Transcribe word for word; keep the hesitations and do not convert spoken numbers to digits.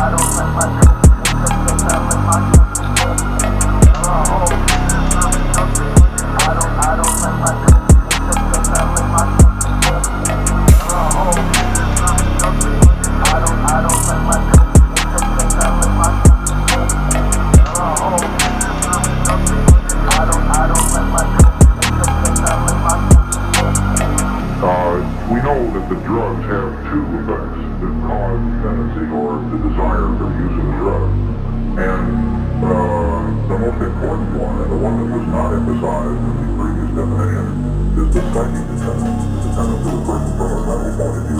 We know that the drugs have two effects that cause dependency or the desire for use of the drug. And uh, the most important one, and the one that was not emphasized in the previous definition, is the psychic dependence, the dependence of the person from a mental point of view.